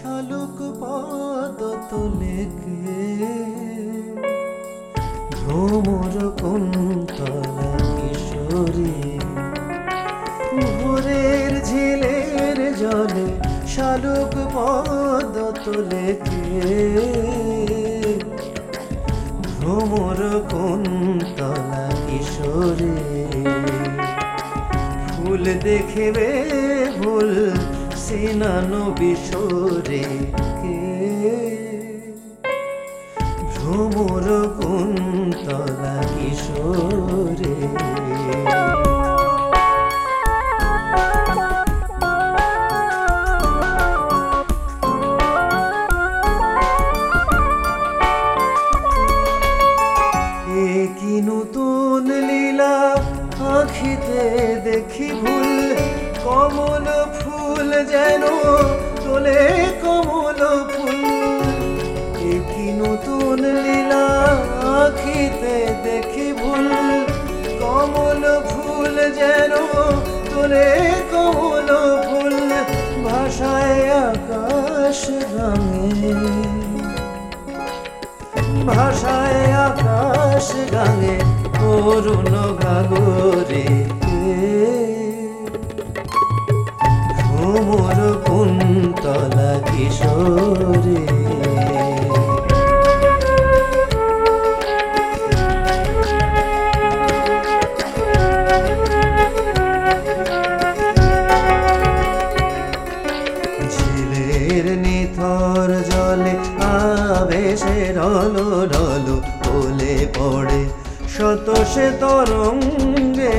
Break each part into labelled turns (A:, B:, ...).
A: শালুক পদ তোলে কে ভ্রমর কুন্তলা কিশোরী ভোরের ঝিলের জলে শালুক পদ তোলে কে ভ্রমর কুন্তলা কিশোরী ফুল দেখবে ভুল সিনানো বিশোরে কে ভ্রমর কুন্তলা কিশোরে কি নতুন লীলা আঁখিতে দেখি ভুল কমল ফুল যেন তোলে কমল ফুল কি নতুন লীলা আঁখিতে দেখি ভুল কমল ফুল যেন তোলে কমল ফুল ভাষায় আকাশ গাঙে ভাষায় আকাশ গাঙে অরুণ গাগরে ভ্রমর কুন্তলা কিশোরে ঝিলের নিথর জলে আবেশে রলো রলো ওলে পড়ে শত সে তরঙ্গে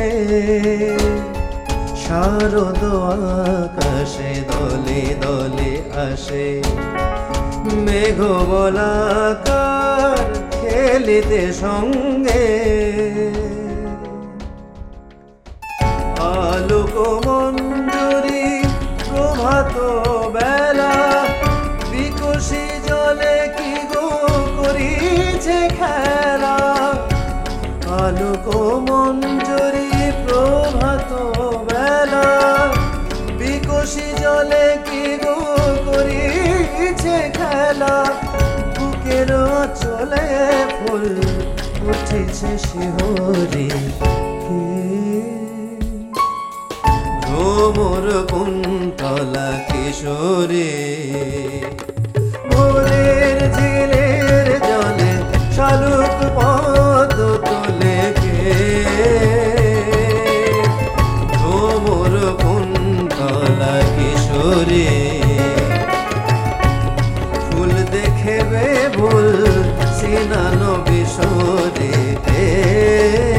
A: শারদ আকাশে দলে দলে আসে মেঘ বলাকার খেলিতে সঙ্গে আলোক মঞ্জুরি প্রভাত বেলা বিকশি জলে কি গো করিছে খেলা আলোক মঞ্জুরি প্রভাত বেলা বিকশি জলে কি গো করিছে খেলা বুকের চলে ফুল উঠেছে শিহরে ভ্রমর কুন্তলা কিশোরে ভোরের ঝিলের জলে শালুক পদ তোলে কে ভ্রমর কুন্তলা কিশোরে ফুল দেখবে ভুল সিনানো বিশোরে